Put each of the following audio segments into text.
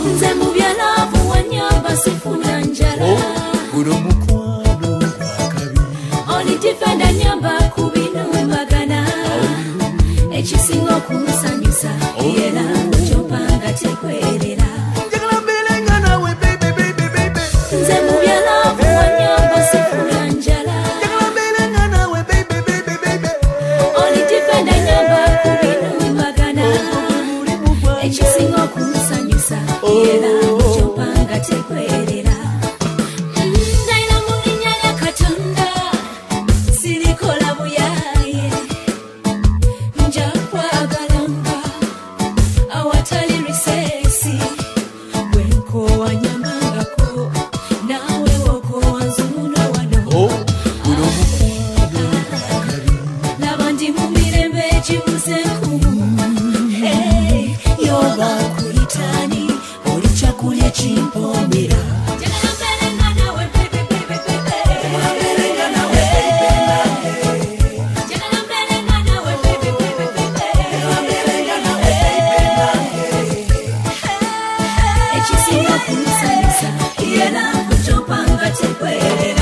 nze mu byalavu wanyamba sifuna njala guno mukwano gwakabi oli tifenda nyamba ku binumbagana ekisinga okumusanyusa era kyopanga tekwerera njagala mbeerenga nawe baby nze mu byalavu wanyamba sifuna njala njagala mbeerenga nawe baby oli tifenda nyamba ku binumbagana ekisinga okumusanyusa era kyopanga tekwerera naina mu linnya lya Katonda sirikola buyaye nja kwagalanga awatali risesi bwenkowa nyamangako nawe wokowa nzuno wano guno mukwano gwakabi laba ndi mu mirembe egibuze nkumu yoba kuyitani oli kyakulya kimpomera njagala mbeerenga nawe baby njagala mbeerenga nawe ekisinga kumusanyusa era kukyopanga tekwerera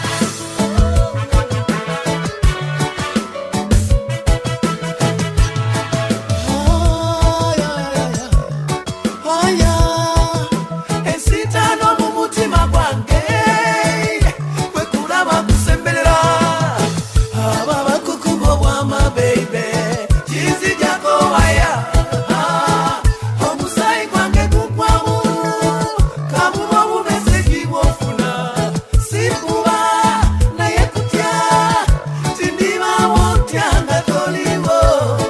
esitano mu mutima gwange kwe kulaba kusemberera aba bakukubo bwama baby kizijako waya omusayi gwange gukwamu kabuba bumeseki bwofuna sikuba naye kutya tindiba wotyanga toliwo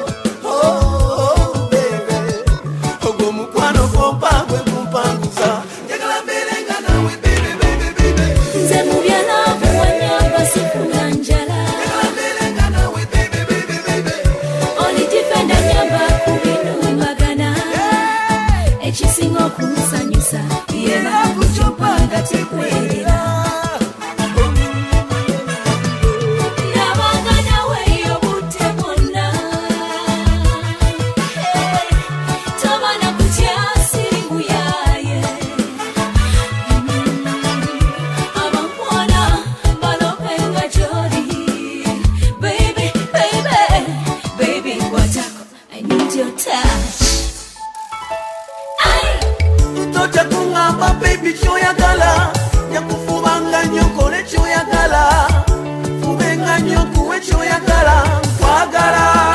baby ogwo mukwano kompangwe kumpanguza njagala mbeerenga nawe baby nze mu byalavu wanyamba sifuna njala njagala mbeerenga nawe baby oli tifenda nyamba ku binumbagana ekisinga okumusanyusa era kukyopanga tekwerera nabanga nawe obudde bwonna tobana kutya siringuyaye abamwana balopenga gy'oli baby kwatako I need your touch tojja kuŋŋamba baby kyoyagala yakufubanga nnyo kole kyoyagala fubenga nnyo kuwe kyoyagala nkwagala